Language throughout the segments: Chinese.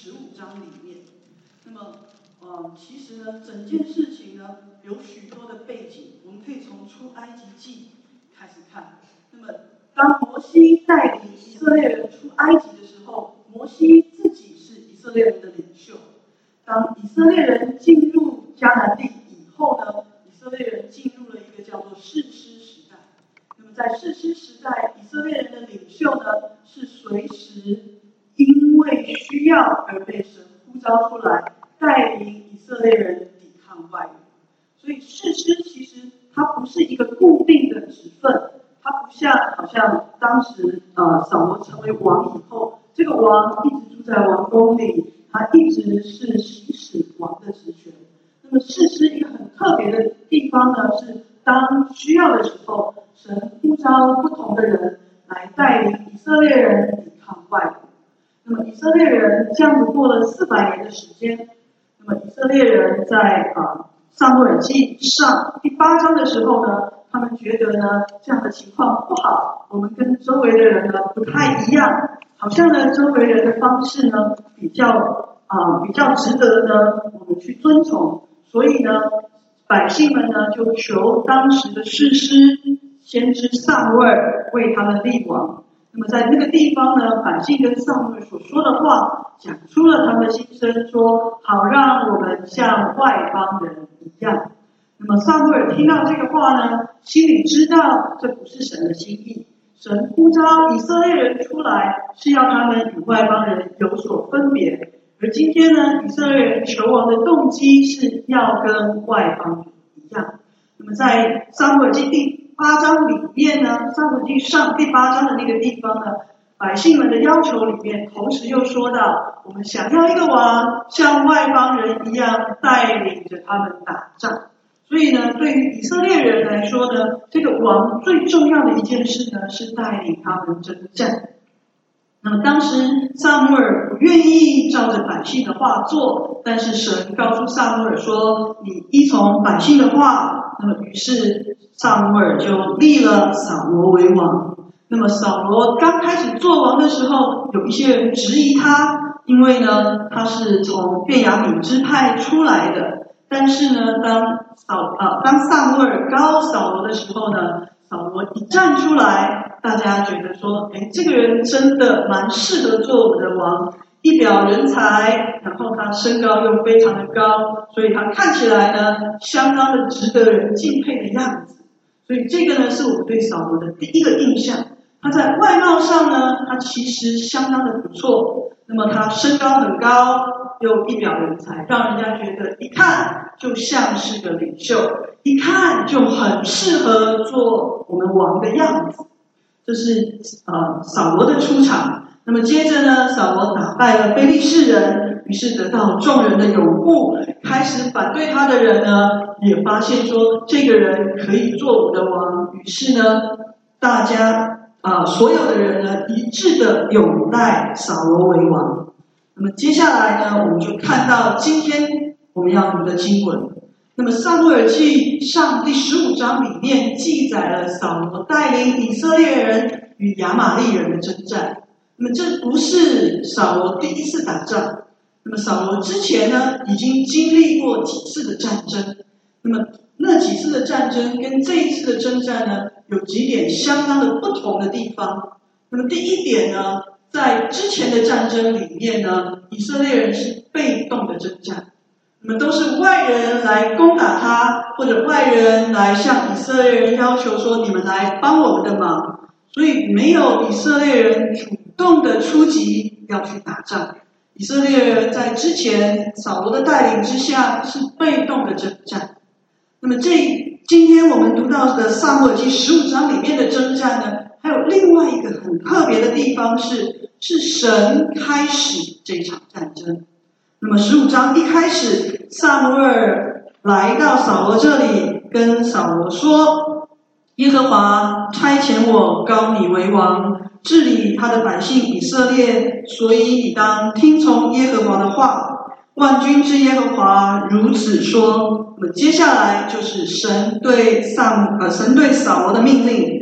15章里面。那么，其实呢，整件事情呢有许多的背景，我们可以从出埃及记开始看。那么，当摩西带领以色列人出埃及的时候，摩西自己是以色列人的领袖。当以色列人进入迦南地以后呢，以色列人进入了一个叫做士师时代。那么在士师时代，以色列人的领袖呢是随时因为需要而被神呼召出来，带领以色列人抵抗外人。所以士师其实它不是一个固定的职分，它不像好像当时扫罗成为王以后，这个王一直住在王宫里，他一直是行使王的职权。那么士师一个很特别的地方呢，是当需要的时候，神呼召不同的人来带领以色列人抵抗外国。那么以色列人这样子过了400年的时间，那么以色列人在撒母耳记上第8章的时候呢，他们觉得呢这样的情况不好，我们跟周围的人呢不太一样，好像呢周围人的方式呢比较值得呢我们去遵从，所以呢百姓们呢就求当时的士师先知撒母耳为他们立王。那么在那个地方呢，百姓跟撒母耳所说的话讲出了他们的心声，说好让我们像外邦人一样。那么撒母耳听到这个话呢，心里知道这不是神的心意，神呼召以色列人出来是要他们与外邦人有所分别，而今天呢，以色列人求王的动机是要跟外邦人一样。那么在撒母耳记第8章里面呢，撒母耳记上第8章的那个地方呢，百姓们的要求里面，同时又说到，我们想要一个王像外邦人一样带领着他们打仗。所以呢，对于以色列人来说呢，这个王最重要的一件事呢，是带领他们征战。那么当时撒母耳不愿意照着百姓的话做，但是神告诉撒母耳说，你依从百姓的话。那么于是撒母耳就立了扫罗为王。那么扫罗刚开始做王的时候，有一些人质疑他，因为呢他是从便雅悯支派出来的。但是呢，当撒母耳膏扫罗的时候呢，扫罗一站出来，大家觉得说，这个人真的蛮适合做我们的王，一表人才，然后他身高又非常的高，所以他看起来呢，相当的值得人敬佩的样子。所以这个呢，是我们对扫罗的第一个印象。他在外貌上呢，他其实相当的不错。那么他身高很高，又一表人才，让人家觉得一看就像是个领袖，一看就很适合做我们王的样子。这是扫罗的出场。那么接着呢，扫罗打败了非利士人，于是得到众人的拥护。开始反对他的人呢，也发现说这个人可以做我的王。于是呢，大家所有的人呢，一致的拥戴扫罗为王。那么接下来呢，我们就看到今天我们要读的经文。那么撒母耳记上第15章里面记载了扫罗带领以色列人与亚玛力人的征战。那么这不是扫罗第一次打仗，那么扫罗之前呢，已经经历过几次的战争。那么那几次的战争跟这一次的征战呢，有几点相当的不同的地方。那么第一点呢，在之前的战争里面呢，以色列人是被动的征战，那么都是外人来攻打他，或者外人来向以色列人要求说，你们来帮我们的忙。所以没有以色列人主动的出击要去打仗。以色列人在之前扫罗的带领之下是被动的征战。那么今天我们读到的撒母耳记15章里面的征战呢，还有另外一个很特别的地方是神开始这场战争。那么15章一开始，撒母耳来到扫罗这里，跟扫罗说，耶和华差遣我膏你为王，治理他的百姓以色列，所以你当听从耶和华的话。万军之耶和华如此说。那么接下来就是神对扫罗的命令，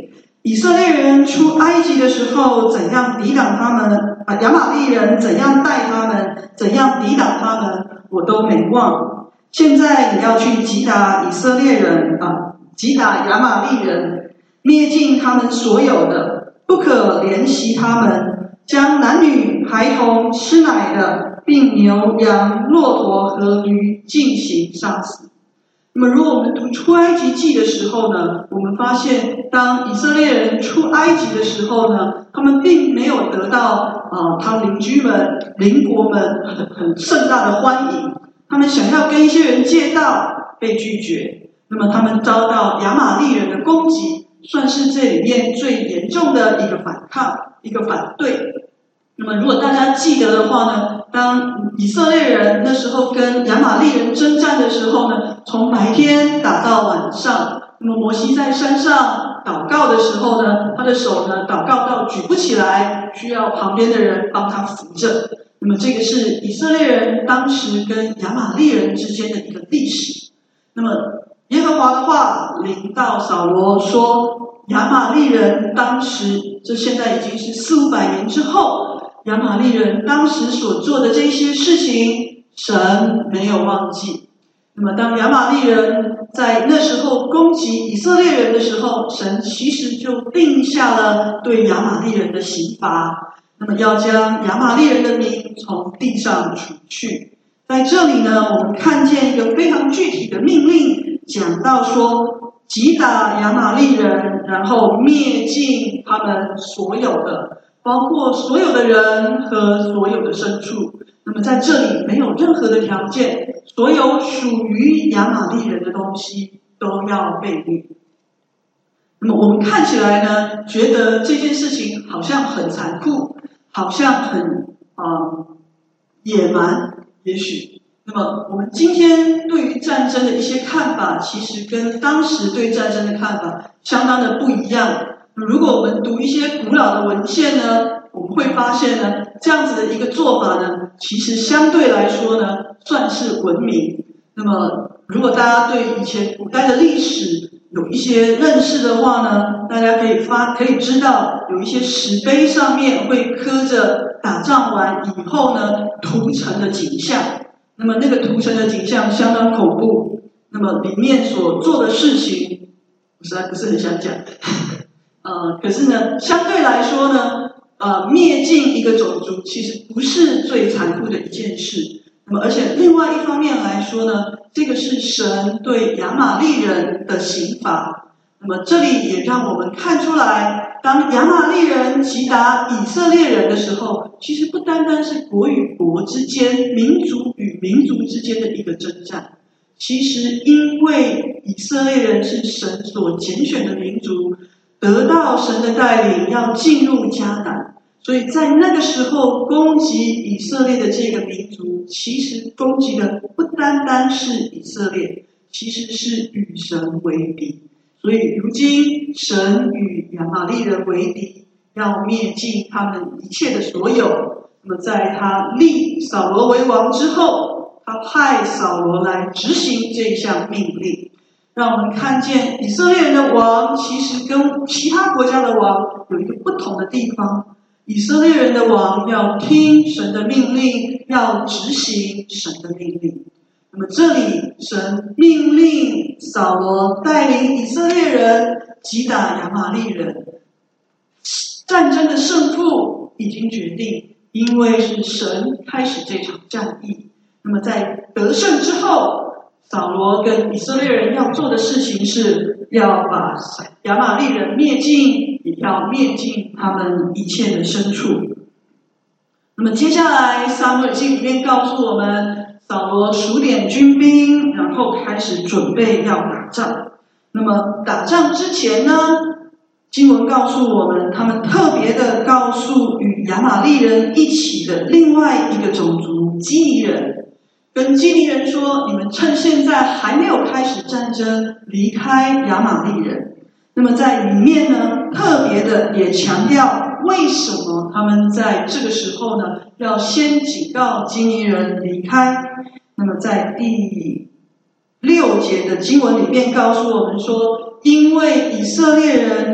以色列人出埃及的时候怎样抵挡他们，亚玛力人怎样待他们，怎样抵挡他们，我都没忘。现在你要去击打以色列人击打亚玛力人，灭尽他们所有的，不可怜惜他们，将男女孩童吃奶的，并牛羊骆驼和驴进行杀死。那么如果我们读出埃及记的时候呢，我们发现当以色列人出埃及的时候呢，他们并没有得到他邻居们邻国们很盛大的欢迎，他们想要跟一些人借道被拒绝，那么他们遭到亚玛力人的攻击，算是这里面最严重的一个反抗，一个反对。那么如果大家记得的话呢，当以色列人那时候跟亚玛力人征战的时候呢，从白天打到晚上，那么摩西在山上祷告的时候呢，他的手呢祷告到举不起来，需要旁边的人帮他扶着。那么这个是以色列人当时跟亚玛力人之间的一个历史。那么耶和华的话临到扫罗说，亚玛力人当时，这现在已经是400-500年之后，亚玛力人当时所做的这些事情，神没有忘记。那么当亚玛力人在那时候攻击以色列人的时候，神其实就定下了对亚玛力人的刑罚，那么要将亚玛力人的名从地上除去。在这里呢，我们看见一个非常具体的命令，讲到说击打亚玛力人，然后灭尽他们所有的，包括所有的人和所有的牲畜。那么在这里没有任何的条件，所有属于亚玛力人的东西都要被灭。那么我们看起来呢，觉得这件事情好像很残酷，好像很野蛮，也许。那么我们今天对于战争的一些看法，其实跟当时对战争的看法相当的不一样。如果我们读一些古老的文献呢，我们会发现呢，这样子的一个做法呢，其实相对来说呢，算是文明。那么如果大家对以前古代的历史有一些认识的话呢，大家可以知道，有一些石碑上面会刻着打仗完以后呢屠城的景象。那么那个屠城的景象相当恐怖，那么里面所做的事情，我实在不是很想讲。可是呢，相对来说呢，灭尽一个种族其实不是最残酷的一件事。那么而且另外一方面来说呢，这个是神对亚玛力人的刑罚。那么这里也让我们看出来，当亚玛力人击打以色列人的时候，其实不单单是国与国之间、民族与民族之间的一个征战，其实因为以色列人是神所拣选的民族，得到神的带领要进入迦南，所以在那个时候攻击以色列的这个民族，其实攻击的不单单是以色列，其实是与神为敌。所以如今神与亚玛力人为敌，要灭尽他们一切的所有。那么在他立扫罗为王之后，他派扫罗来执行这一项命令，让我们看见以色列人的王其实跟其他国家的王有一个不同的地方。以色列人的王要听神的命令，要执行神的命令。那么这里神命令扫罗带领以色列人击打亚玛力人，战争的胜负已经决定，因为是神开始这场战役。那么在得胜之后，扫罗跟以色列人要做的事情是要把亚玛力人灭尽，也要灭尽他们一切的牲畜。那么接下来撒母耳记里面告诉我们，扫罗数点军兵，然后开始准备要打仗。那么打仗之前呢，经文告诉我们，他们特别的告诉与亚玛力人一起的另外一个种族基尼人，跟基尼人说，你们趁现在还没有开始战争，离开亚玛力人。那么在里面呢，特别的也强调为什么他们在这个时候呢，要先警告基尼人离开。那么在第6节的经文里面告诉我们说，因为以色列人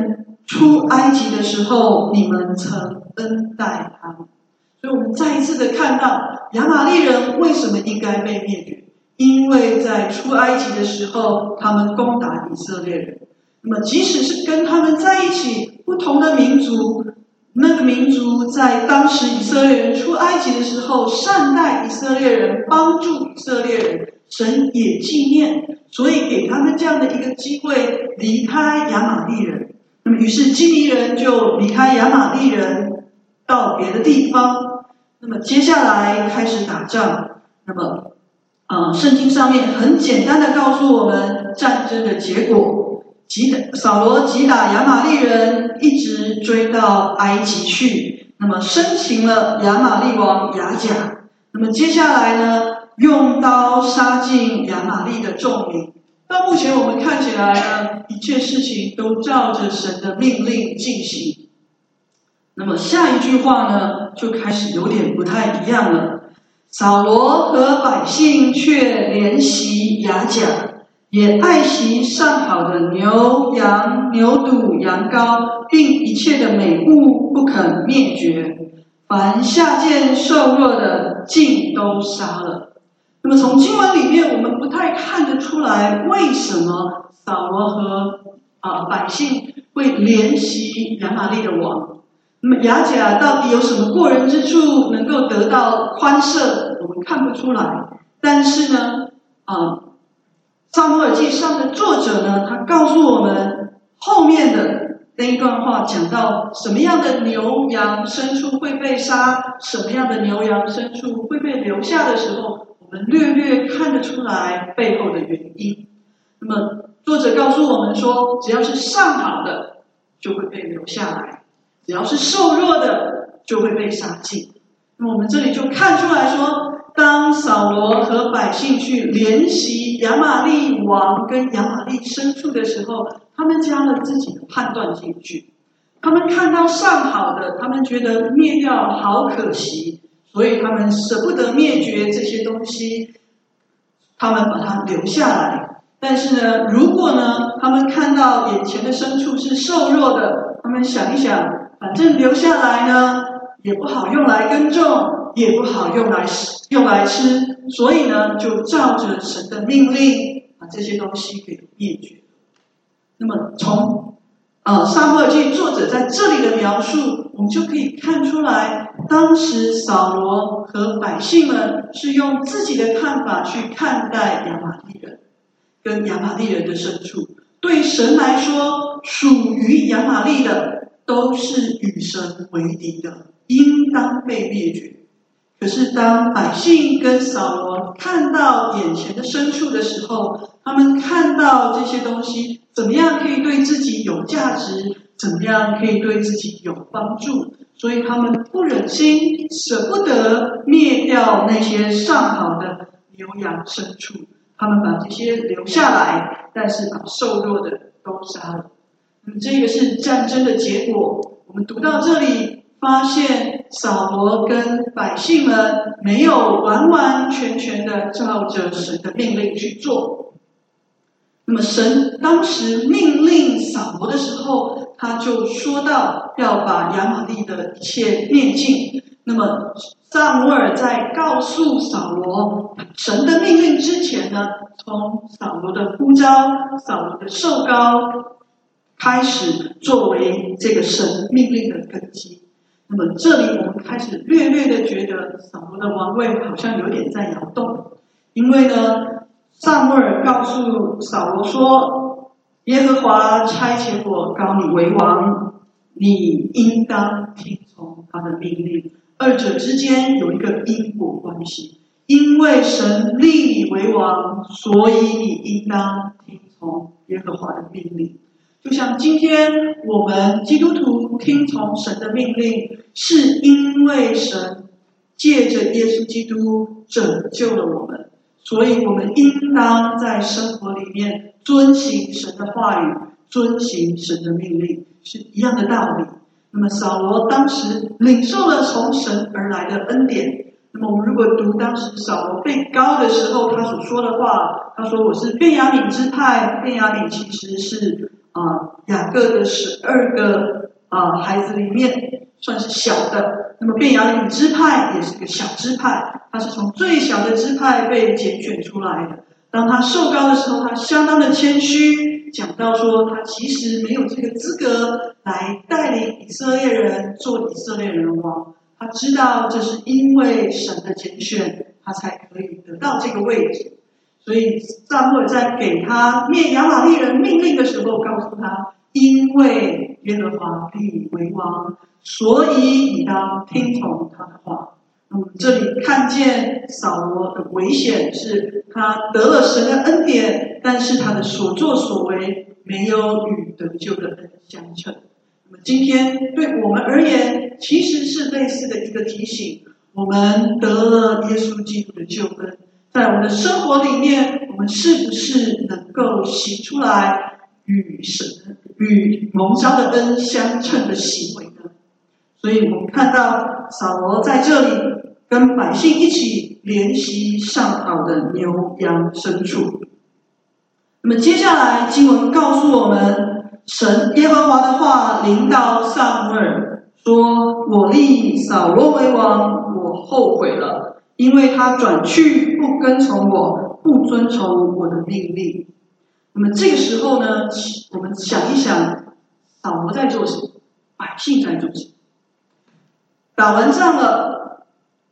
出埃及的时候，你们曾恩待他们。所以我们再一次的看到亚玛力人为什么应该被灭绝，因为在出埃及的时候，他们攻打以色列人。那么即使是跟他们在一起不同的民族，那个民族在当时以色列人出埃及的时候，善待以色列人，帮助以色列人，神也纪念，所以给他们这样的一个机会离开亚玛力人。那么于是基尼人就离开亚玛力人到别的地方。那么接下来开始打仗。那么圣经上面很简单的告诉我们战争的结果。扫罗击打亚玛力人，一直追到埃及去。那么生擒了亚玛力王亚甲。那么接下来呢，用刀杀尽亚玛力的众民。到目前我们看起来呢，一切事情都照着神的命令进行。那么下一句话呢，就开始有点不太一样了。扫罗和百姓却怜惜亚甲，也爱惜上好的牛羊、牛犊、羊羔，并一切的美物，不肯灭绝。凡下贱瘦弱的，尽都杀了。那么从经文里面，我们不太看得出来，为什么扫罗和百姓会怜惜亚玛力的王。那么亚甲到底有什么过人之处，能够得到宽赦？我们看不出来。但是呢，撒母耳记上的作者呢，他告诉我们后面的那一段话，讲到什么样的牛羊牲畜会被杀，什么样的牛羊牲畜会被留下的时候，我们略略看得出来背后的原因。那么作者告诉我们说，只要是上好的就会被留下来，只要是瘦弱的就会被杀尽。那么我们这里就看出来说，当扫罗和百姓去怜惜亚玛力王跟亚玛力牲畜的时候，他们加了自己的判断进去。他们看到上好的，他们觉得灭掉好可惜，所以他们舍不得灭绝这些东西，他们把它留下来。但是呢，如果呢，他们看到眼前的牲畜是瘦弱的，他们想一想，反正留下来呢，也不好用来耕种，也不好用来吃，所以呢，就照着神的命令，把这些东西给灭绝。那么从撒母耳记作者在这里的描述，我们就可以看出来，当时扫罗和百姓们是用自己的看法去看待亚玛力人跟亚玛力人的牲畜。对神来说，属于亚玛力的都是与神为敌的，应当被灭绝。可是当百姓跟扫罗看到眼前的牲畜的时候，他们看到这些东西怎么样可以对自己有价值，怎么样可以对自己有帮助，所以他们不忍心，舍不得灭掉那些上好的牛羊牲畜，他们把这些留下来，但是把瘦弱的都杀了。这个是战争的结果。我们读到这里，发现扫罗跟百姓们没有完完全全的照着神的命令去做。那么神当时命令扫罗的时候，他就说到要把亚玛力的一切灭尽。那么撒母耳在告诉扫罗神的命令之前呢，从扫罗的呼召、扫罗的受膏开始，作为这个神命令的根基。那么这里我们开始略略的觉得扫罗的王位好像有点在摇动，因为呢，撒母耳告诉扫罗说，耶和华差遣我膏你为王，你应当听从他的命令。二者之间有一个因果关系，因为神立你为王，所以你应当听从耶和华的命令。就像今天我们基督徒听从神的命令，是因为神借着耶稣基督拯救了我们，所以我们应当在生活里面遵行神的话语，遵行神的命令，是一样的道理。那么扫罗当时领受了从神而来的恩典。那么我们如果读当时扫罗被膏的时候，他所说的话，他说我是便雅悯支派，便雅悯其实是雅各的12个孩子里面算是小的。那么便雅悯支派也是个小支派，他是从最小的支派被拣选出来的。当他受膏的时候，他相当的谦虚，讲到说他其实没有这个资格来带领以色列人做以色列人的王。他知道这是因为神的拣选，他才可以得到这个位置。所以撒母耳在给他灭亚玛力人命令的时候，告诉他：因为耶和华立你为王，所以你当听从他的话。这里看见扫罗的危险是他得了神的恩典，但是他的所作所为没有与得救的恩相称。那么今天对我们而言，其实是类似的一个提醒：我们得了耶稣基督的救恩，在我们的生活里面，我们是不是能够行出来与蒙召的恩相称的行为呢？所以我们看到扫罗在这里跟百姓一起怜惜上好的牛羊牲畜。那么接下来经文告诉我们，神耶和华的话临到撒母耳，说：我立扫罗为王，我后悔了，因为他转去不跟从我，不遵从我的命令。那么这个时候呢，我们想一想，扫罗在做什么？百姓在做什么？打完仗了，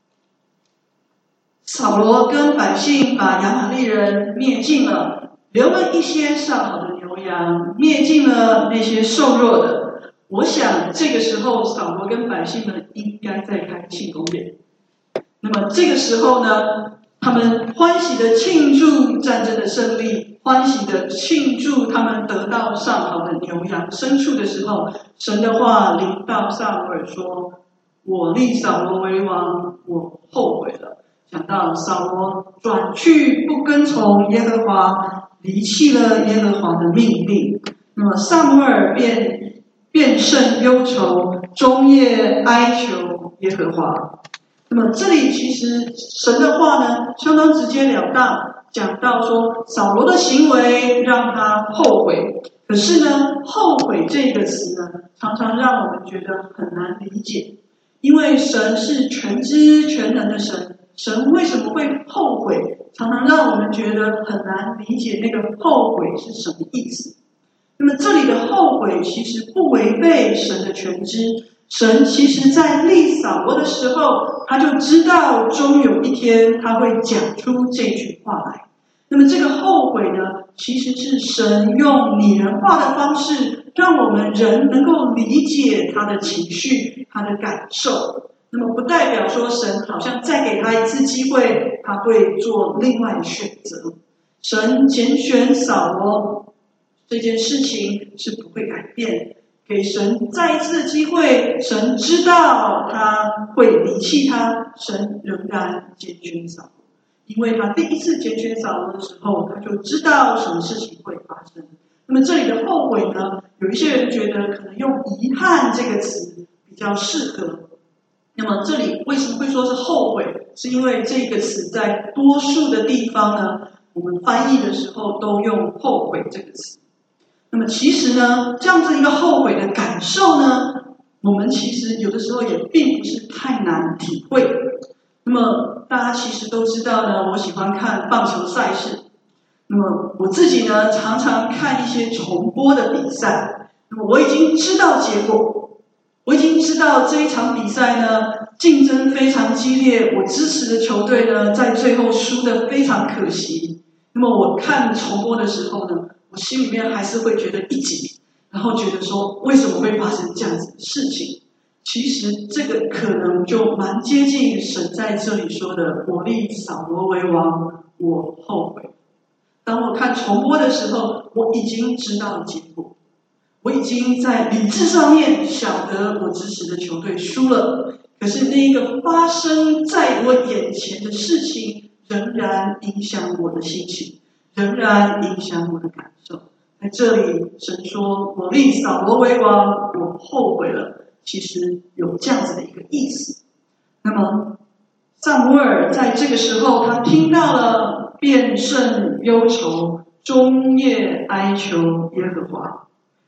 扫罗跟百姓把亚玛力人灭尽了，留了一些上好的牛羊，灭尽了那些瘦弱的。我想这个时候扫罗跟百姓们应该在开庆功宴。那么这个时候呢，他们欢喜的庆祝战争的胜利，欢喜的庆祝他们得到上好的牛羊牲畜的时候，神的话临到撒母耳说：我立扫罗为王，我后悔了。讲到扫罗转去不跟从耶和华，离弃了耶和华的命令，那么撒母耳便甚忧愁，终夜哀求耶和华。那么这里其实神的话呢，相当直截了当，讲到说扫罗的行为让他后悔。可是呢，后悔这个词呢，常常让我们觉得很难理解。因为神是全知全能的神，神为什么会后悔？常常让我们觉得很难理解那个后悔是什么意思。那么这里的后悔其实不违背神的全知，神其实在立扫罗的时候，他就知道终有一天他会讲出这句话来。那么这个后悔呢，其实是神用拟人化的方式，让我们人能够理解他的情绪、他的感受。那么不代表说神好像再给他一次机会，他会做另外的选择。神拣选扫罗这件事情是不会改变，给神再一次的机会，神知道他会离弃他，神仍然拣选扫罗。因为他第一次拣选扫罗的时候，他就知道什么事情会发生。那么这里的后悔呢，有一些人觉得可能用遗憾这个词比较适合。那么这里为什么会说是后悔？是因为这个词在多数的地方呢，我们翻译的时候都用后悔这个词。那么其实呢，这样子一个后悔的感受呢，我们其实有的时候也并不是太难体会。那么大家其实都知道呢，我喜欢看棒球赛事。那么我自己呢，常常看一些重播的比赛。那么我已经知道结果，我已经知道这一场比赛呢，竞争非常激烈，我支持的球队呢，在最后输得非常可惜。那么我看重播的时候呢，我心里面还是会觉得一紧，然后觉得说，为什么会发生这样子的事情？其实这个可能就蛮接近神在这里说的：我立扫罗为王，我后悔。当我看重播的时候，我已经知道结果，我已经在理智上面晓得我支持的球队输了，可是那一个发生在我眼前的事情仍然影响我的心情，仍然影响我的感受。在这里神说：我立扫罗为王，我后悔了，其实有这样子的一个意思。那么撒母耳在这个时候，他听到了，便甚忧愁，终夜哀求耶和华。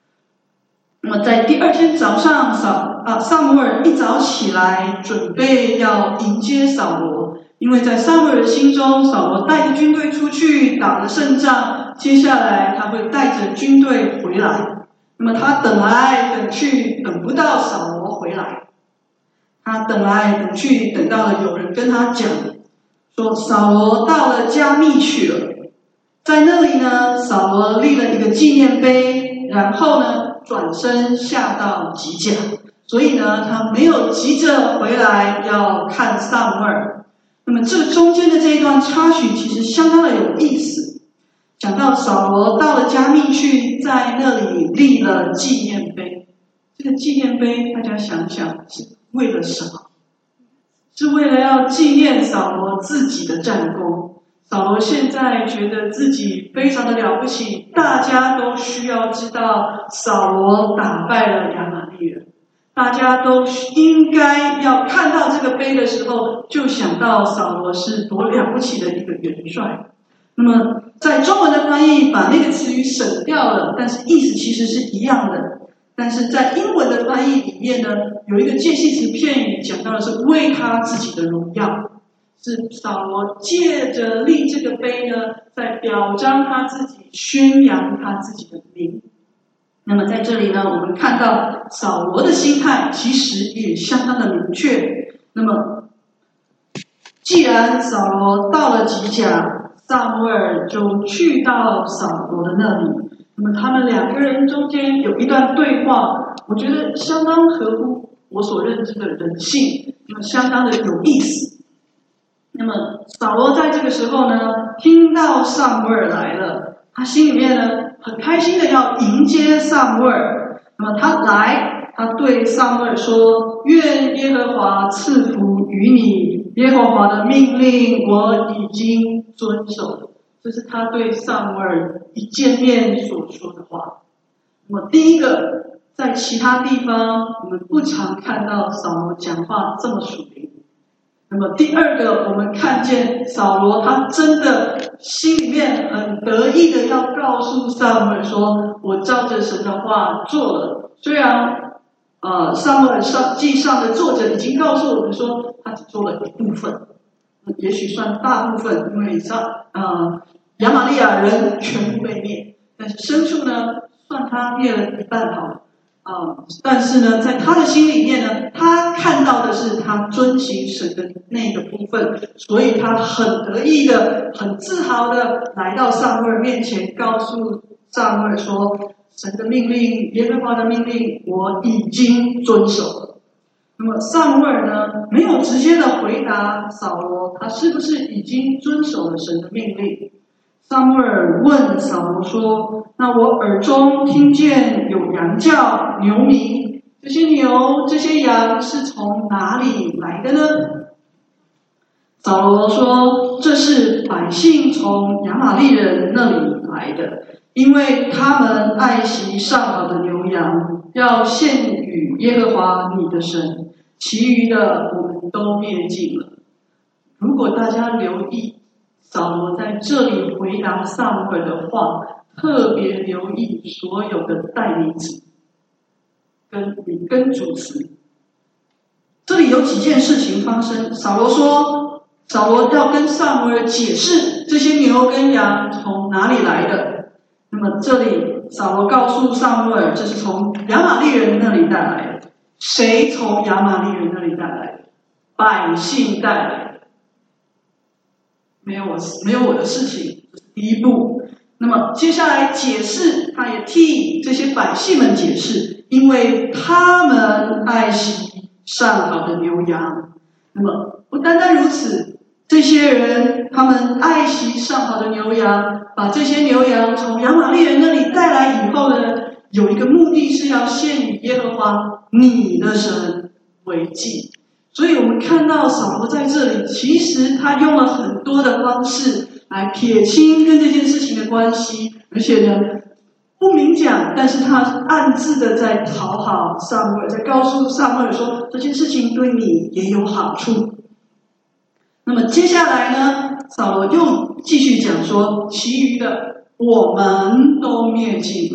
那么在第二天早上，撒母耳一早起来，准备要迎接扫罗，因为在撒母耳的心中，扫罗带着军队出去打了胜仗，接下来他会带着军队回来。那么他等来等去，等不到扫罗回来，他等来等去，等到了有人跟他讲，说扫罗到了加密去了。在那里呢，扫罗立了一个纪念碑，然后呢，转身下到吉甲，所以呢，他没有急着回来要看撒母耳。那么这中间的这一段插曲其实相当的有意思，讲到扫罗到了加密去，在那里立了纪念碑。这个纪念碑，大家想想是为了什么？是为了要纪念扫罗自己的战功。扫罗现在觉得自己非常的了不起，大家都需要知道扫罗打败了亚玛力人，大家都应该要看到这个碑的时候，就想到扫罗是多了不起的一个元帅。那么在中文的翻译把那个词语省掉了，但是意思其实是一样的。但是在英文的翻译里面呢，有一个介系词片语讲到的是为他自己的荣耀。是扫罗借着立这个碑呢，在表彰他自己，宣扬他自己的名。那么在这里呢，我们看到扫罗的心态其实也相当的明确。那么，既然扫罗到了吉甲，撒母耳就去到扫罗的那里。那么他们两个人中间有一段对话，我觉得相当合乎我所认知的人性，那么相当的有意思。那么扫罗在这个时候呢，听到撒母耳来了，他心里面呢很开心的要迎接撒母耳。那么他来，他对撒母耳说：“愿耶和华赐福于你，耶和华的命令我已经遵守了。”这是他对撒母耳一见面所说的话。那么第一个，在其他地方我们不常看到扫罗讲话这么属灵。那么第二个，我们看见扫罗他真的心里面很得意的要告诉撒母耳说：“我照着神的话做了。”虽然撒母耳记上的作者已经告诉我们说，他只做了一部分，也许算大部分，因为亚玛利亚人全部被灭，但是牲畜呢，算他灭了一半好了。但是呢，在他的心里面呢，他看到的是他遵行神的那个部分，所以他很得意的、很自豪的来到撒母耳面前，告诉撒母耳说：“神的命令，耶和华的命令，我已经遵守了。”那么撒母耳呢，没有直接的回答扫罗，他是不是已经遵守了神的命令？撒母耳问扫罗说：“那我耳中听见有羊叫、牛鸣，这些牛、这些羊是从哪里来的呢？”扫罗说：“这是百姓从亚玛利人那里来的，因为他们爱惜上好的牛羊，要献与耶和华你的神，其余的我们都灭尽了。”如果大家留意扫罗在这里回答撒母耳的话，特别留意所有的代名词跟主词。这里有几件事情发生。扫罗要跟撒母耳解释这些牛跟羊从哪里来的。那么这里扫罗告诉撒母耳，这是从亚玛利人那里带来的。谁从亚玛利人那里带来的？百姓带来的。没有我的事情，这是第一步。那么接下来解释，他也替这些百姓们解释，因为他们爱惜上好的牛羊。那么不单单如此，这些人他们爱惜上好的牛羊，把这些牛羊从亚玛利人那里带来以后呢，有一个目的是要献与耶和华你的神为祭。所以我们看到扫罗在这里，其实他用了很多的方式来撇清跟这件事情的关系，而且呢不明讲，但是他暗自的在讨好撒母耳，在告诉撒母耳说这件事情对你也有好处。那么接下来呢，扫罗又继续讲说，其余的我们都灭尽了。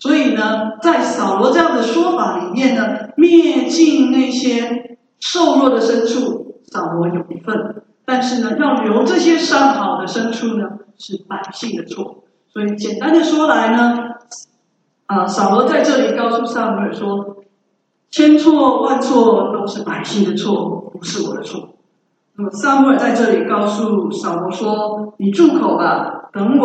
所以呢，在扫罗这样的说法里面呢，灭尽那些瘦弱的牲畜，扫罗有一份；但是呢，要留这些上好的牲畜呢，是百姓的错。所以简单的说来呢，扫罗在这里告诉撒母耳说，千错万错都是百姓的错，不是我的错。那么撒母耳在这里告诉扫罗说，你住口吧，等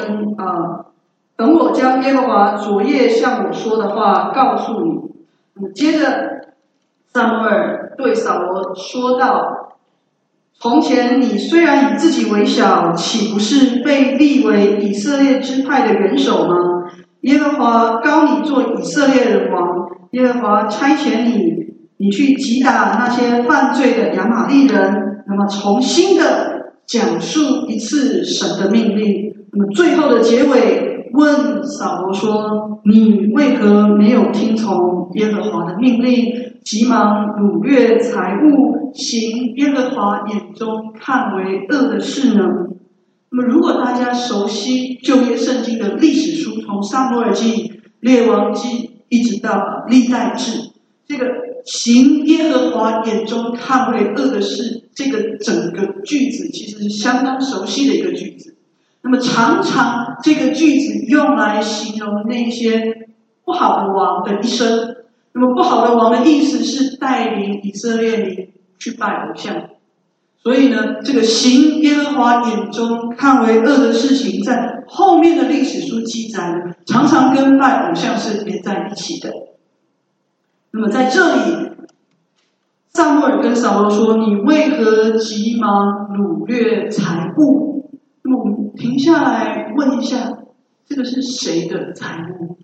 我将耶和华昨夜向我说的话告诉你。那么接着撒母耳对扫罗说道，从前你虽然以自己为小，岂不是被立为以色列支派的元首吗？耶和华膏你做以色列人王，耶和华差遣你去击打那些犯罪的亚玛力人。那么重新的讲述一次神的命令。那么最后的结尾问扫罗说，你为何没有听从耶和华的命令，急忙掳掠财物，行耶和华眼中看为恶的事呢？那么如果大家熟悉旧约圣经的历史书，从撒母耳记、列王记一直到历代志，这个行耶和华眼中看为恶的事，这个整个句子其实是相当熟悉的一个句子。那么常常这个句子用来形容那些不好的王的一生。那么不好的王的意思是带领以色列民去拜偶像。所以呢，这个行耶和华眼中看为恶的事情，在后面的历史书记载呢，常常跟拜偶像是连在一起的。那么在这里，撒母耳跟扫罗说，你为何急忙掳掠财物？那么我们停下来问一下，这个是谁的财物？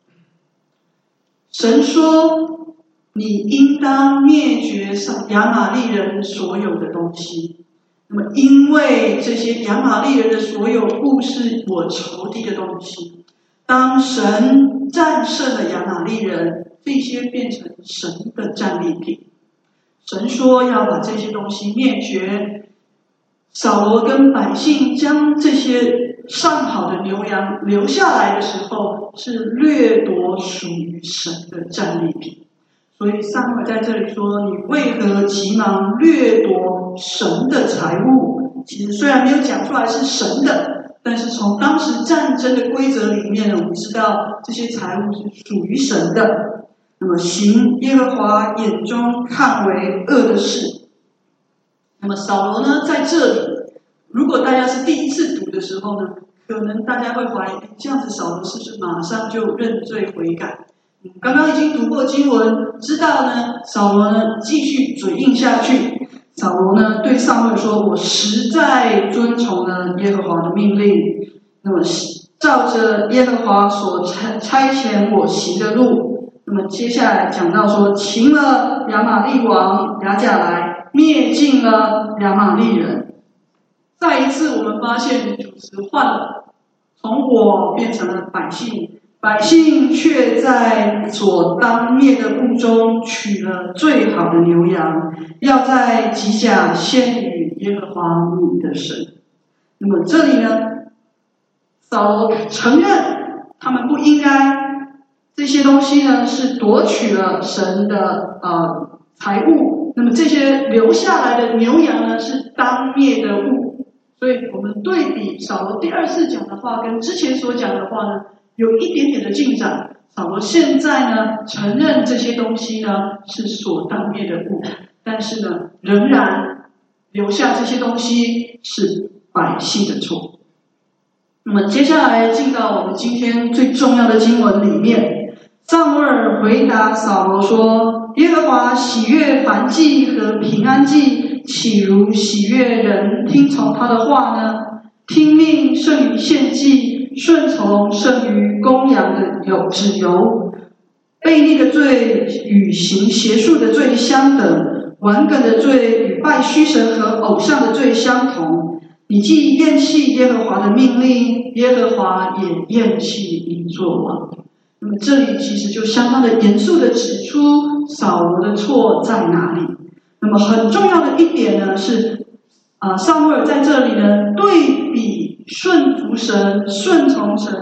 神说，你应当灭绝亚玛力人所有的东西。那么因为这些亚玛力人的所有物是我仇敌的东西，当神战胜了亚玛力人，这些变成神的战利品。神说要把这些东西灭绝。扫罗跟百姓将这些上好的牛羊留下来的时候，是掠夺属于神的战利品。所以撒母耳在这里说，你为何急忙掠夺神的财物？其实虽然没有讲出来是神的，但是从当时战争的规则里面呢，我们知道这些财物是属于神的。那么行耶和华眼中看为恶的事。那么扫罗呢，在这里，如果大家是第一次读的时候呢，可能大家会怀疑，这样子扫罗是不是马上就认罪悔改？刚刚已经读过经文，知道呢，扫罗呢继续嘴硬下去。扫罗呢对撒母耳说，我实在遵从了耶和华的命令，那么照着耶和华所差遣我行的路。那么接下来讲到说，擒了亚玛力王亚甲来，灭尽了亚玛力人。再一次我们发现主词换了，从我变成了百姓，百姓却在所当灭的物中取了最好的牛羊，要在吉甲献与耶和华你的神。那么这里呢，扫罗承认他们不应该，这些东西呢是夺取了神的财物。那么这些留下来的牛羊呢是当灭的物。所以我们对比扫罗第二次讲的话跟之前所讲的话呢，有一点点的进展。扫罗现在呢承认这些东西呢是所当灭的物，但是呢仍然留下这些东西是百姓的错。那么接下来进到我们今天最重要的经文里面，撒母耳回答扫罗说，耶和华喜悦燔祭和平安祭，岂如喜悦人听从他的话呢？听命胜于献祭，顺从胜于公羊的脂油。悖逆的罪与行邪术的罪相等，顽梗的罪与拜虚神和偶像的罪相同。你既厌弃耶和华的命令，耶和华也厌弃你作王。那么这里其实就相当的严肃的指出扫罗的错在哪里。那么很重要的一点呢是，撒母耳在这里呢对比顺服神、顺从神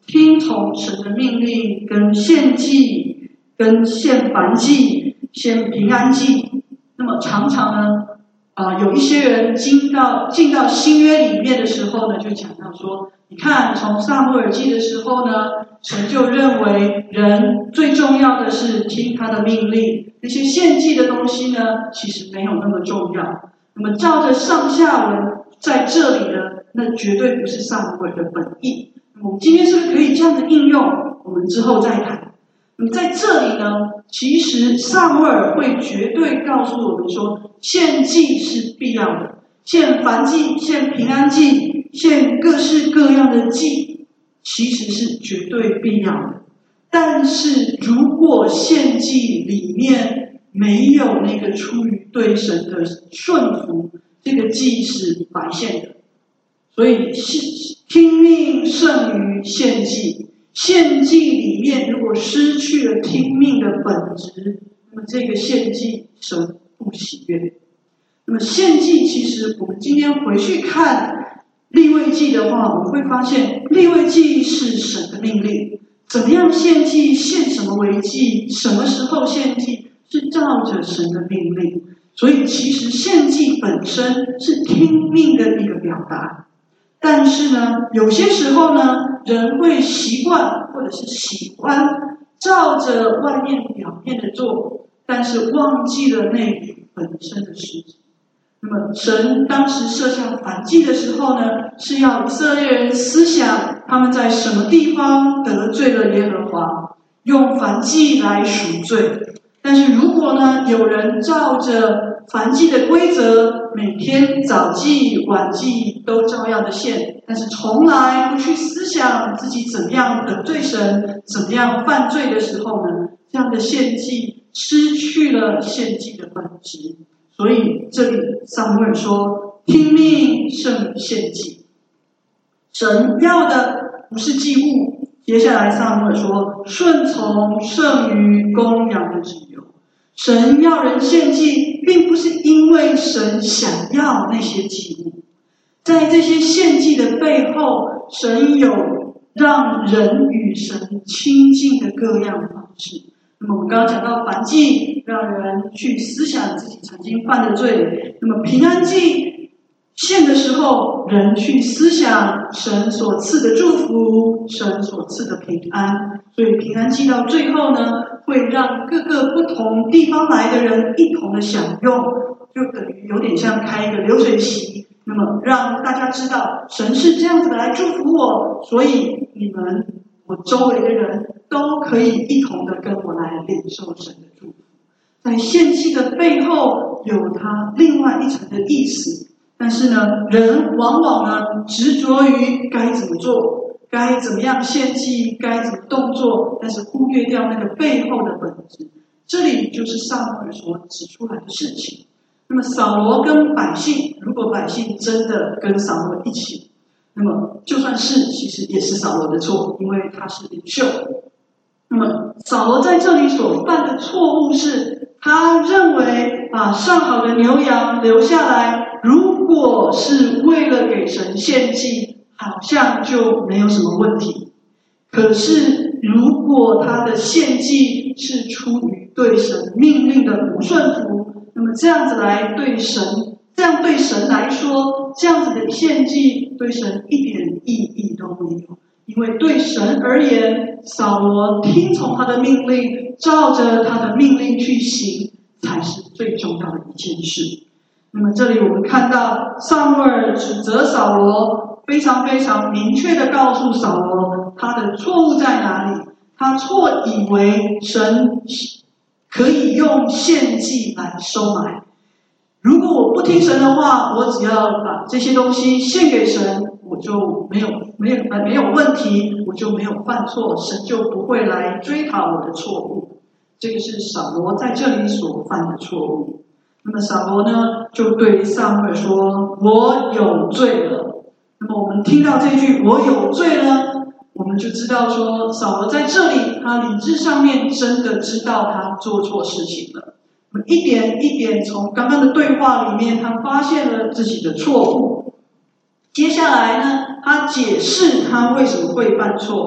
听从神的命令，跟献祭、跟献燔祭、献平安祭。那么常常呢，有一些人进到新约里面的时候呢，就讲到说，你看从撒母耳记的时候呢，神就认为人最重要的是听他的命令，那些献祭的东西呢，其实没有那么重要。那么照着上下文在这里呢，那绝对不是撒母耳的本意。我们今天是不是可以这样的应用？我们之后再谈。那么在这里呢，其实撒母耳会绝对告诉我们说，献祭是必要的，献燔祭、献平安祭、献各式各样的祭，其实是绝对必要的。但是如果献祭里面没有那个出于对神的顺服，这个祭是白献的。所以听命胜于献祭，献祭里面如果失去了听命的本质，那么这个献祭神不喜悦。那么献祭其实我们今天回去看利未记的话，我们会发现利未记是神的命令，怎么样献祭，献什么为祭，什么时候献祭，是照着神的命令。所以其实献祭本身是听命的一个表达。但是呢，有些时候呢，人会习惯或者是喜欢照着外面表面的做，但是忘记了内里本身的实质。那么神当时设下燔祭的时候呢，是要以色列人思想他们在什么地方得罪了耶和华，用燔祭来赎罪。但是如果呢，有人照着燔祭的规则，每天早祭晚祭都照样的献，但是从来不去思想自己怎么样得罪神，怎么样犯罪的时候呢，这样的献祭失去了献祭的本质。所以这里撒母耳说，听命胜于献祭。神要的不是祭物，接下来撒母耳说，顺从胜于公羊的脂油。神要人献祭，并不是因为神想要那些祭物，在这些献祭的背后，神有让人与神亲近的各样方式。那么我们刚刚讲到燔祭，让人去思想自己曾经犯的罪；那么平安祭献的时候，人去思想神所赐的祝福，神所赐的平安。所以平安祭到最后呢，会让各个不同地方来的人一同的享用，就等于有点像开一个流水席。那么让大家知道神是这样子的来祝福我，所以你们我周围的人都可以一同的跟我来领受神的祝福。在献祭的背后有它另外一层的意思，但是呢，人往往呢执着于该怎么做，该怎么样献祭，该怎么动作，但是忽略掉那个背后的本质。这里就是撒母耳所指出来的事情。那么扫罗跟百姓，如果百姓真的跟扫罗一起，那么就算是其实也是扫罗的错，因为他是领袖。那么扫罗在这里所犯的错误是，他认为把上好的牛羊留下来，如果是为了给神献祭，好像就没有什么问题。可是如果他的献祭是出于对神命令的不顺服，那么这样子来对神，这样对神来说，这样子的献祭对神一点意义都没有。因为对神而言，扫罗听从他的命令，照着他的命令去行，才是最重要的一件事。那么这里我们看到撒母耳指责扫罗，非常非常明确的告诉扫罗他的错误在哪里。他错以为神可以用献祭来收买。如果我不听神的话，我只要把这些东西献给神，我就没有问题，我就没有犯错，神就不会来追讨我的错误。这个是扫罗在这里所犯的错误。那么扫罗呢，就对撒母耳说：“我有罪了。”那么我们听到这句"我有罪了"，我们就知道说，扫罗在这里，他理智上面真的知道他做错事情了。一点一点从刚刚的对话里面，他发现了自己的错误。接下来呢，他解释他为什么会犯错。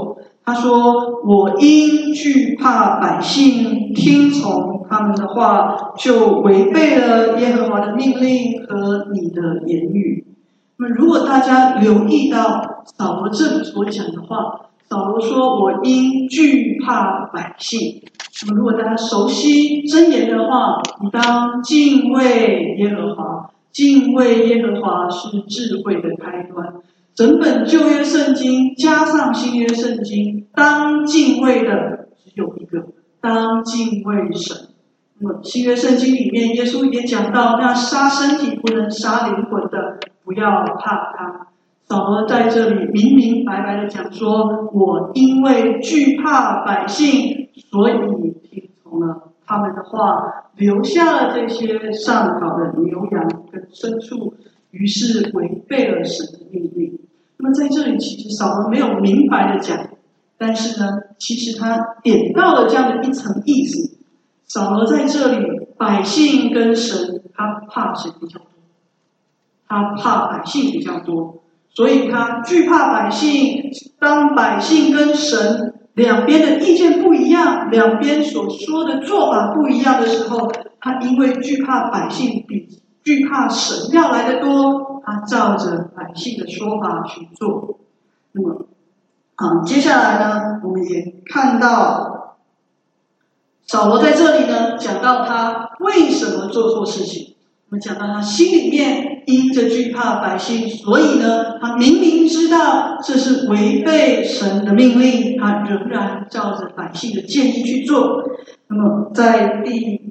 他说：“我因惧怕百姓听从他们的话，就违背了耶和华的命令和你的言语。”那么，如果大家留意到扫罗这里所讲的话，扫罗说：“我因惧怕百姓。”那么，如果大家熟悉箴言的话，你当敬畏耶和华。敬畏耶和华是智慧的开端。整本旧约圣经加上新约圣经，当敬畏的只有一个，当敬畏神。那么新约圣经里面，耶稣也讲到，那杀身体不能杀灵魂的，不要怕他。扫罗在这里明明白白的讲说：“我因为惧怕百姓，所以听从了他们的话，留下了这些上好的牛羊跟牲畜，于是违背了神的命令。”那么在这里，其实扫罗没有明白的讲，但是呢，其实他点到了这样的一层意思。扫罗在这里，百姓跟神，他怕谁比较多？他怕百姓比较多，所以他惧怕百姓。当百姓跟神两边的意见不一样，两边所说的做法不一样的时候，他因为惧怕百姓比惧怕神要来得多，他照着百姓的说法去做。那么，接下来呢，我们也看到扫罗在这里呢，讲到他为什么做错事情。我们讲到他心里面因着惧怕百姓，所以呢，他明明知道这是违背神的命令，他仍然照着百姓的建议去做。那么在第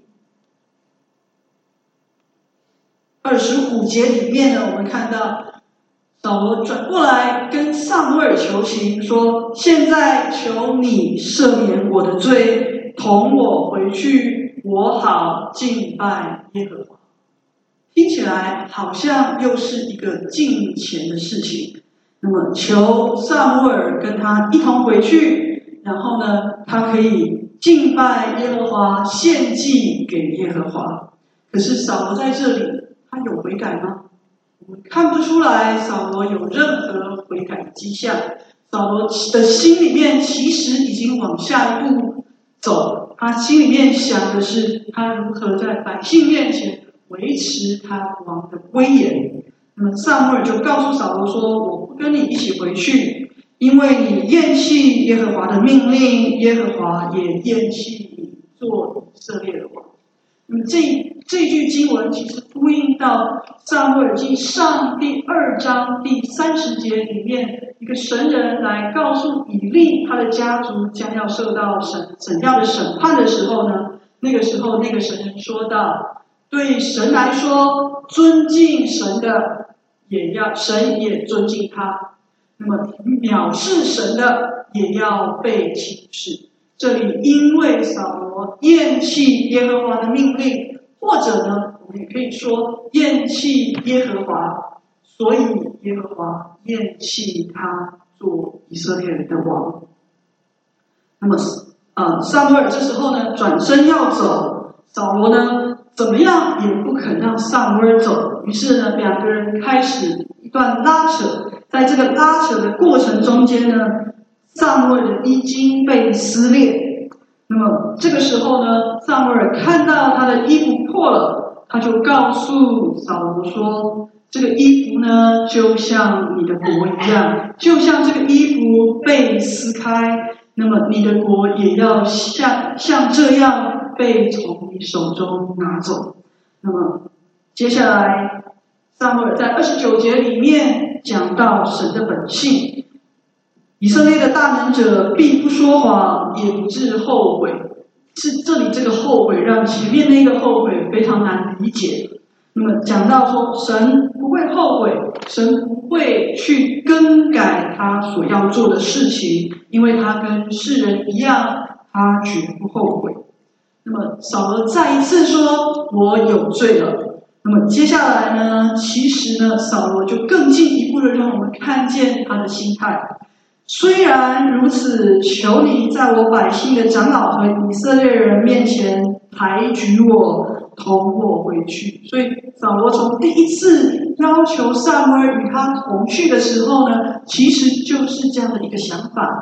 25节里面呢，我们看到扫罗转过来跟撒母耳求情，说：“现在求你赦免我的罪，同我回去，我好敬拜耶和华。”听起来好像又是一个敬虔的事情。那么求撒母耳跟他一同回去，然后呢，他可以敬拜耶和华，献祭给耶和华。可是扫罗在这里，他有悔改吗？我们看不出来扫罗有任何悔改的迹象。扫罗的心里面其实已经往下一步走，他心里面想的是他如何在百姓面前维持他王的威严。那么撒母耳就告诉扫罗说：“我不跟你一起回去，因为你厌弃耶和华的命令，耶和华也厌弃你做以色列的王。”那么这句经文其实呼应到撒母耳记上第2章第30节里面，一个神人来告诉以利他的家族将要受到怎样的审判的时候呢，那个时候那个神人说道：“对神来说，尊敬神的神也尊敬他；那么藐视神的也要被轻视。”这里因为扫罗厌弃耶和华的命令，或者呢，我们也可以说厌弃耶和华，所以耶和华厌弃他做以色列人的王。那么，撒母耳这时候呢，转身要走，扫罗呢，怎么样也不肯让撒母耳走，于是呢，两个人开始一段拉扯。在这个拉扯的过程中间呢，撒母耳的衣襟被撕裂。那么这个时候呢，撒母耳看到他的衣服破了，他就告诉扫罗说：“这个衣服呢，就像你的国一样，就像这个衣服被撕开，那么你的国也要像这样被从你手中拿走。”那么接下来，撒母耳在29节里面讲到神的本性。以色列的大能者必不说谎，也不致后悔。是这里这个后悔让前面那个后悔非常难理解。那么讲到说神不会后悔，神不会去更改他所要做的事情，因为他跟世人一样，他绝不后悔。那么扫罗再一次说：“我有罪了。”那么接下来呢，其实呢，扫罗就更进一步的让我们看见他的心态。虽然如此，求你在我百姓的长老和以色列人面前抬举我，同我回去。所以扫罗从第一次要求撒母耳与他同去的时候呢，其实就是这样的一个想法。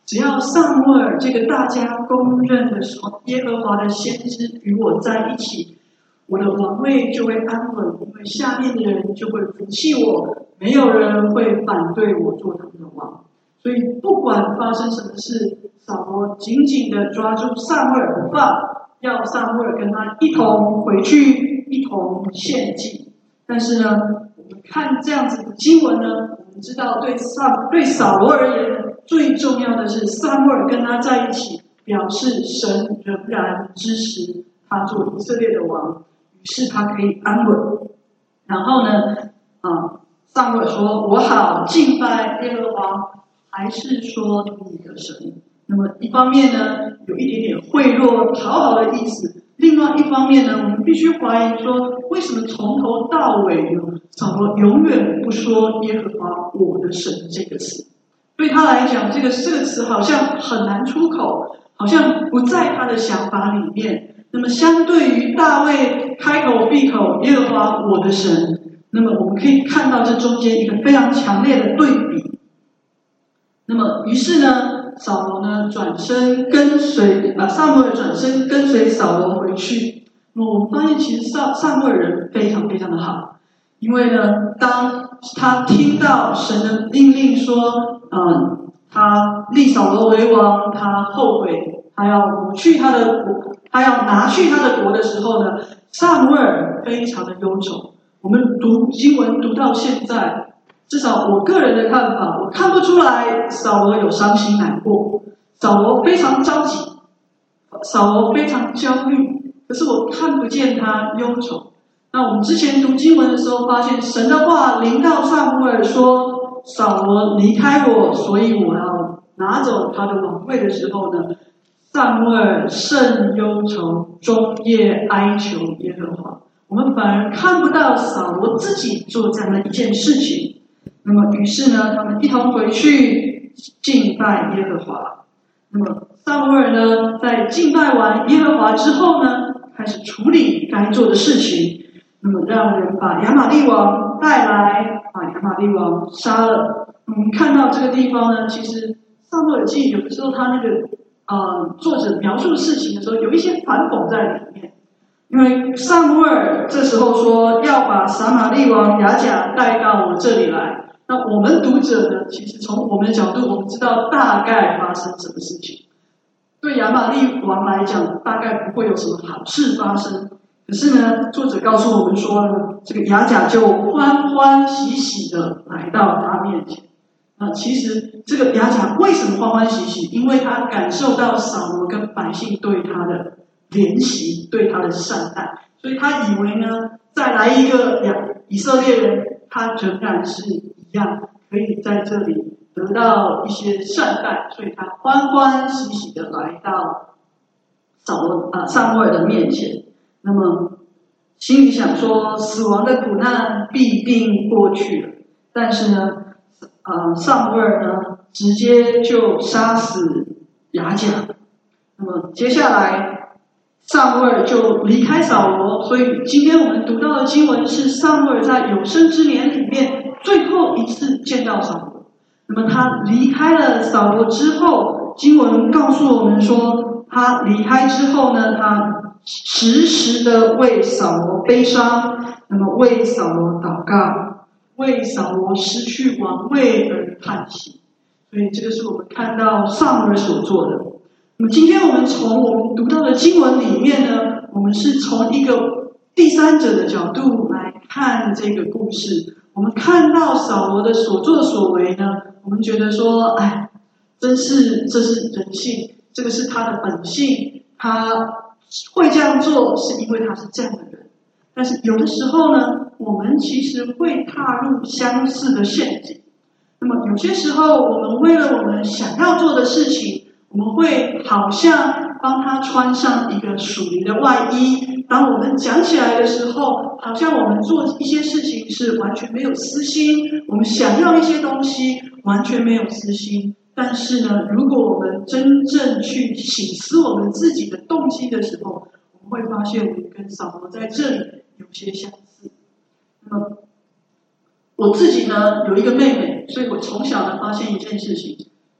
只要撒母耳这个大家公认的说，耶和华的先知与我在一起，我的王位就会安稳，因为下面的人就会服气我，没有人会反对我做他们的王。所以不管发生什么事，扫罗紧紧地抓住撒母耳不放，要撒母耳跟他一同回去，一同献祭。但是呢，我们看这样子的经文呢，我们知道对扫罗而言，最重要的是撒母耳跟他在一起，表示神仍然支持他做以色列的王，于是他可以安稳。然后呢，撒母耳说：“我好敬拜耶和华，还是说你的神？”那么一方面呢，有一点点贿赂、讨好的意思；另外一方面呢，我们必须怀疑说，为什么从头到尾呢，扫罗永远不说耶和华我的神这个词？对他来讲，这个词好像很难出口，好像不在他的想法里面。那么相对于大卫开口闭口耶和华我的神，那么我们可以看到这中间一个非常强烈的对比。那么于是呢，扫罗呢转身跟随撒母耳转身跟随扫罗回去。那么我们发现其实撒母耳人非常非常的好，因为呢，当他听到神的命令说，他立扫罗为王，他后悔，他要拿去他的国的时候呢，撒母耳非常的忧愁。我们读经文读到现在，至少我个人的看法，我看不出来扫罗有伤心难过，扫罗非常着急，扫罗非常焦虑，可是我看不见他忧愁。那我们之前读经文的时候，发现神的话临到撒母耳说，扫罗离开我，所以我要拿走他的王位的时候呢，撒母耳甚忧愁，终夜哀求耶和华。我们反而看不到扫罗自己做这样的一件事情。那么于是呢，他们一同回去敬拜耶和华。那么撒母耳呢，在敬拜完耶和华之后呢，开始处理该做的事情。那么让人把亚玛力王带来，把亚玛力王杀了。我们看到这个地方呢，其实撒母耳记有的时候他那个作者描述事情的时候，有一些反讽在里面。因为撒母耳这时候说要把撒玛利王亚甲带到我这里来，那我们读者呢，其实从我们的角度，我们知道大概发生什么事情。对亚玛力王来讲，大概不会有什么好事发生。可是呢，作者告诉我们说呢，这个亚甲就欢欢喜喜的来到他面前。其实这个亚甲为什么欢欢喜喜？因为他感受到扫罗跟百姓对他的怜惜，对他的善待，所以他以为呢，再来一个以色列人，他仍然是一样，可以在这里得到一些善待，所以他欢欢喜喜的来到撒母耳的面前。那么心里想说，死亡的苦难必定过去了，但是呢，撒母耳呢，直接就杀死亚甲。那么接下来，撒母耳就离开扫罗，所以今天我们读到的经文是撒母耳在有生之年里面最后一次见到扫罗。那么他离开了扫罗之后，经文告诉我们说，他离开之后呢，他时时的为扫罗悲伤，那么为扫罗祷告，为扫罗失去王位而叹息。所以这个是我们看到撒母耳所做的。那么今天我们从我们读到的经文里面呢，我们是从一个第三者的角度来看这个故事。我们看到扫罗的所作所为呢，我们觉得说，这是人性，这个是他的本性，他会这样做是因为他是这样的人。但是有的时候呢，我们其实会踏入相似的陷阱。那么有些时候，我们为了我们想要做的事情，我们会好像帮他穿上一个属灵的外衣。当我们讲起来的时候，好像我们做一些事情是完全没有私心，我们想要一些东西完全没有私心。但是呢，如果我们真正去省思我们自己的动机的时候，我们会发现我们跟扫罗在这里有些相似。那么我自己呢有一个妹妹，所以我从小呢发现一件事情，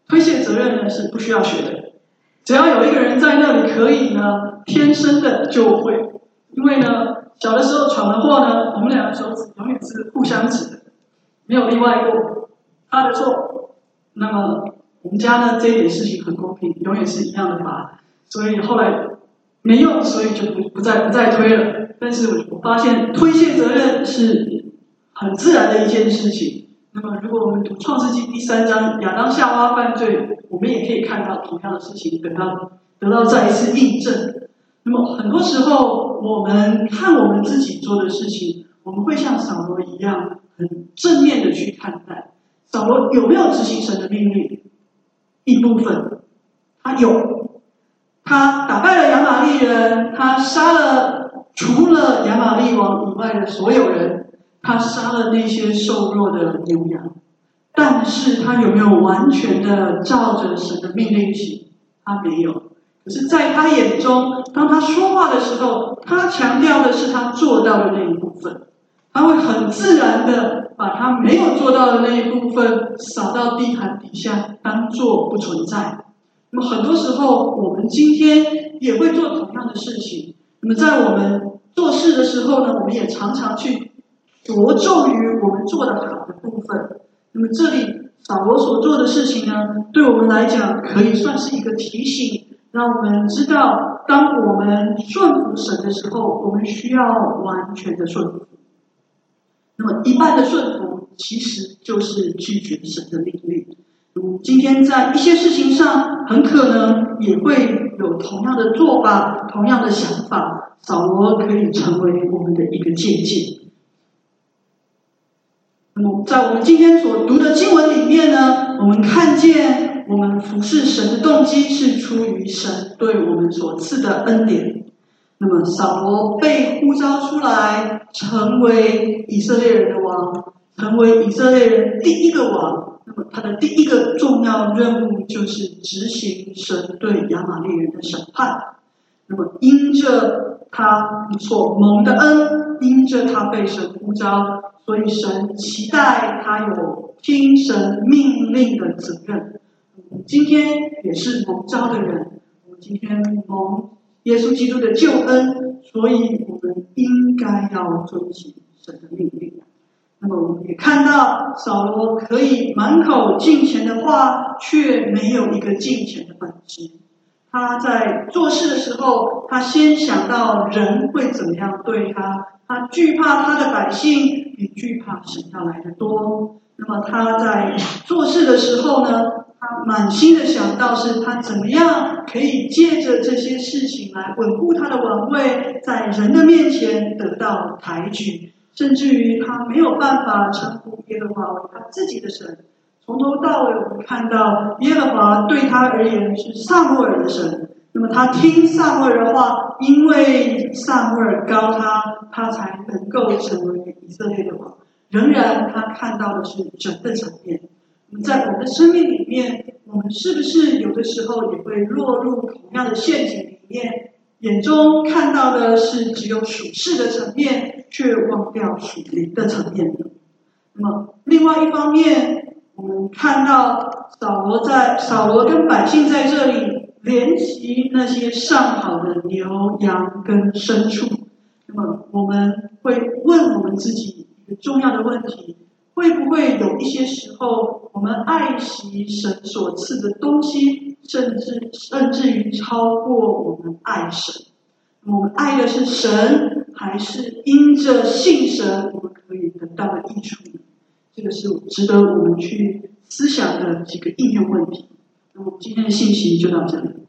推卸责任呢是不需要学的，只要有一个人在那里可以呢，天生的就会。因为呢，小的时候闯了祸呢，我们两个手指永远是互相指的，没有例外过。他的错，那么我们家呢这一点事情很公平，永远是一样的罚。所以后来没用，所以就不再推了。但是我发现推卸责任是很自然的一件事情。那么如果我们读创世纪第3章亚当夏娃犯罪，我们也可以看到同样的事情得到再一次印证。那么很多时候我们看我们自己做的事情，我们会像扫罗一样很正面的去看待。扫罗有没有执行神的命令？一部分，他有，他打败了亚玛力人，他杀了除了亚玛力王以外的所有人，他杀了那些瘦弱的牛羊。但是他有没有完全的照着神的命令行？他没有。可是在他眼中，当他说话的时候，他强调的是他做到的那一部分，他会很自然的把他没有做到的那一部分扫到地毯底下，当作不存在。那么很多时候，我们今天也会做同样的事情。那么在我们做事的时候呢，我们也常常去着重于我们做得好的部分。那么这里扫罗所做的事情呢，对我们来讲可以算是一个提醒，让我们知道，当我们顺服神的时候，我们需要完全的顺服。那么一半的顺服，其实就是拒绝神的命令。今天在一些事情上，很可能也会有同样的做法、同样的想法。扫罗可以成为我们的一个借鉴。那么在我们今天所读的经文里面呢，我们看见我们服侍神的动机是出于神对我们所赐的恩典。那么扫罗被呼召出来，成为以色列人的王，成为以色列人第一个王。那么他的第一个重要任务就是执行神对亚玛力人的审判。那么因着他所蒙的恩，因着他被神呼召，所以神期待他有听神命令的责任。我们今天也是蒙召的人，我们今天蒙耶稣基督的救恩，所以我们应该要遵行神的命令。那么我们也看到扫罗可以满口敬虔的话，却没有一个敬虔的本质。他在做事的时候，他先想到人会怎么样对他，他惧怕他的百姓，比惧怕神要来的多。那么他在做事的时候呢，他满心的想到是他怎么样可以借着这些事情来稳固他的王位，在人的面前得到抬举，甚至于他没有办法称呼耶和华为他自己的神。从头到尾，我们看到耶和华对他而言是撒母耳的神。那么他听撒母耳的话，因为撒母耳膏他，他才能够成为以色列的王。仍然，他看到的是人的层面。在我们的生命里面，我们是不是有的时候也会落入同样的陷阱里面？眼中看到的是只有属世的层面，却忘掉属灵的层面呢？那么，另外一方面，我们看到扫罗跟百姓在这里怜惜那些上好的牛羊跟牲畜。那么我们会问我们自己一个重要的问题：会不会有一些时候，我们爱惜神所赐的东西，甚至于超过我们爱神？那么我们爱的是神，还是因着信神，我们可以得到的益处呢？这个是值得我们去思想的几个应用问题。那么今天的信息就到这里。